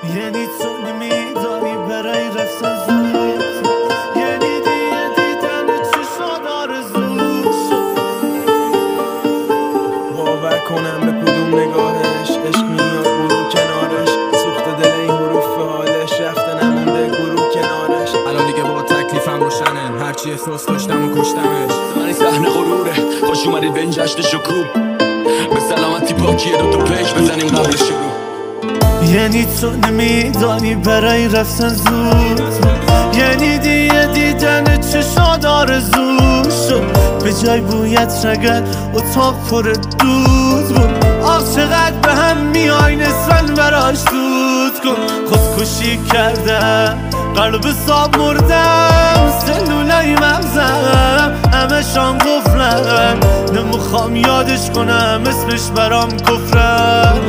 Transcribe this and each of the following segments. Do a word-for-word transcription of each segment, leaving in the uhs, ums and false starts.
یعنی تو نمیدانی برای رفتن زود، یعنی دیگه دیدن چشات آرزو شد. باور کنم به کدوم نگاهش عشق میاد برو کنارش، سوخت دل این حروف حالش رفته نمونده گروه کنارش. الان دیگه با تکلیفم روشنه، هرچی احساس داشتم و کشتمش. من صحنه غروره، خوش اومدید به این جشن شکوب، به سلامتی پاکیه دو تا پیش بزنیم قبل شروع. یعنی تو نمیدانی برای رفتن زود، یعنی دیگه دیدن چشات آرزو شد. به جای بویت رگت اتاق پر دود بود. آخ چقدر به هم میای نسبن براش دود کن. خودکشی کردم قلب صاب مردم، سلولای مغزم همه شان قفلم، نمیخوام یادش کنم اسمش برام کفرم.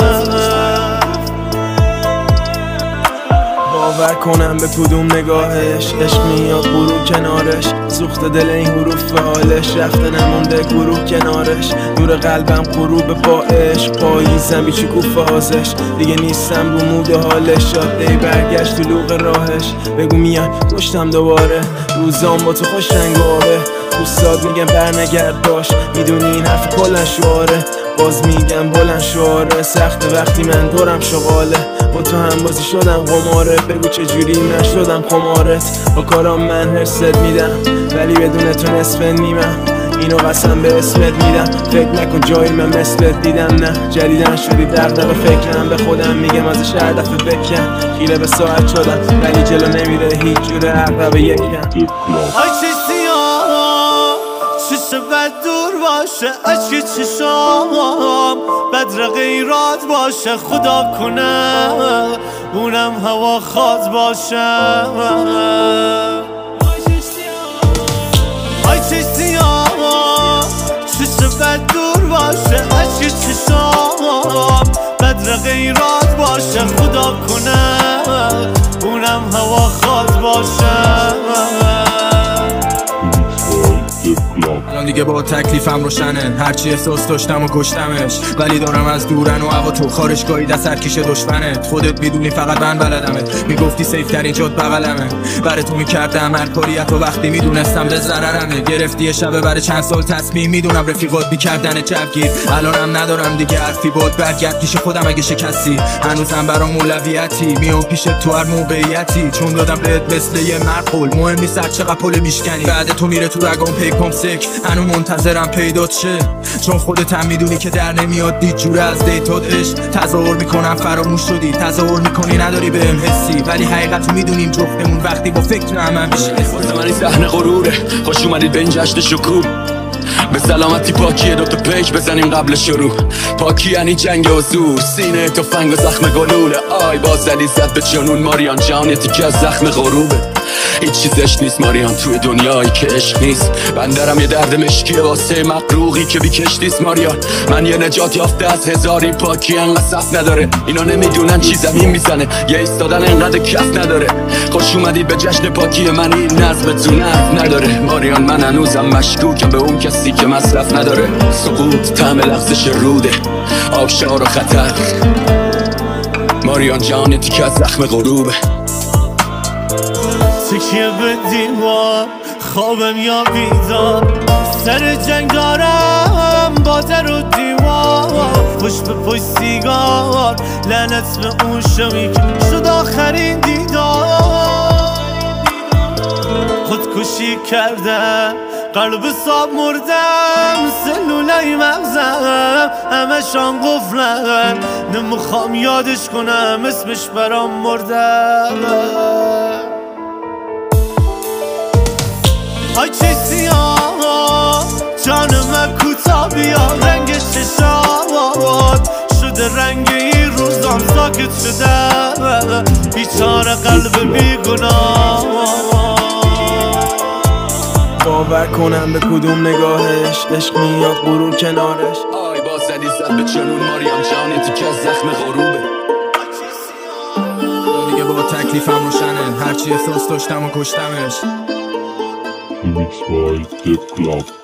باور کنم به کدوم نگاهش عشق میاد برو کنارش، سوخت دل این حروف حالش رفته نمونده گروه کنارش. نور قلبم غروب با عشق، پاییزم بی شکوفه هازش، دیگه نیستم رو مود حالش. شاده برگشت تو لوق راهش، بگو میای پشتم دوباره، روزام با تو خوش رنگ و آبه. دوستات میگن برنگرد باش، میدونی این حرف کلن شعاره، باز میگم بلند شعاره. سخت وقتی من دورم شغاله، با تو هم بازی شدم قماره، بگو چجوری من شدم خمارت. با کارام من حست میدم ولی بدون تو نصف نیمم، اینو قسم به اسمت میدم. فکر نکن جایی من مثلت دیدم، نه جدیدن شدی دغدغه فکرم. به خودم میگم ازش هر دفعه بکن، خیره به ساعت شدم ولی جلو نمیره هیچ جوره عقرب یکم. آی چه سیاه چشم بد دور باشه، اشک چشام بدر غیرات باشه، خدا کنه اونم هوا خواد باشه. آی چه سیاه چشم بد دور باشه، اشک چشام بدر غیرات باشه، خدا کنه اونم هوا خواد باشه. الان دیگه با تکلیفم روشنه، هرچی احساس داشتم و کشتمش. ولی دارم از دورن و هوا تو خارشگاهی دست سرکیش دشمنت. خودت میدونی فقط من بلدمت، میگفتی سیف ترین جات بغلمه. برای تو میکردم هر کاریت و وقتی میدونستم به ضررمه. گرفتی یه شبه برای چند سال تصمیم، میدونم رفیقات میکردن جوگیر. الانم ندارم دیگه حرفی باد، برگرد پیش خودم اگه شکستی. هنوزم برام اولویتی، میام پیش تو هر موقعیتی، چون دادم بهت مثل یه مرقول. مهم نیست هر چقدر پل میشکنی، بعد تو میره تو رگام پیکام سک. هنو منتظرم پیدات شه، چون خودت هم میدونی که در نمیاد دید جوره از دیتات عشق. تظاهر میکنم فراموش شدی، تظاهر میکنی نداری بهم حسی، ولی حقیقت میدونیم جفتمون وقتی با فکر هم هم میشه. واسه من این صحنه غروره، خوش اومدید به این جشن شکوب، به سلامتی پاکیه دو تا پیش بزنیم قبل شروع. پاکی یعنی جنگ و زور، سینه تفنگ و زخم گلوله. آی باز زدی زد به جنون ماریان جان، یه تیکه از زخم غروبه. هیچ چیزش نیست ماریان توی دنیایی که عشق نیست. بندرم یه درد مشکیه واسه مقروقی که بی کشتیست ماریان. من یه نجات یافته از هزاری، پاکی انقدر صف نداره. اینا نمیدونن چی زمین میزنه، یه ایستادن انقدر کف نداره. خوش اومدید به جشن پاکی من، این نظم تو نرف نداره. ماریان من هنوزم مشکوکم به اون کسی که مصرف نداره. سقوط طعم لغزش روده، آبشار و خطر. ماریان جان تیکه از زخم غروبه. تکیه به دیوار خوابم یا بیدار، سر جنگ دارم با در و دیوار. پشت به پشت سیگار لعنت به اون شمی که شد آخرین دیدار. خودکشی کردم قلب صاب مردم، سلولای مغزم همه شان قفلم، نمیخوام یادش کنم اسمش برام مردم. آی چه سیاه جان من کوتا بیا، رنگ چشات شده رنگ این روزام ساکت شده. بیچاره قلب بیگناه. باور کنم به کدوم نگاهش عشق میاد برو کنارش. آی باز زدی زد به جنون ماریان جان، تیکه از زخم غروبه. دیگه با تکلیفم روشنه، هرچی احساس داشتم و کشتمش. Remix by Dev Club.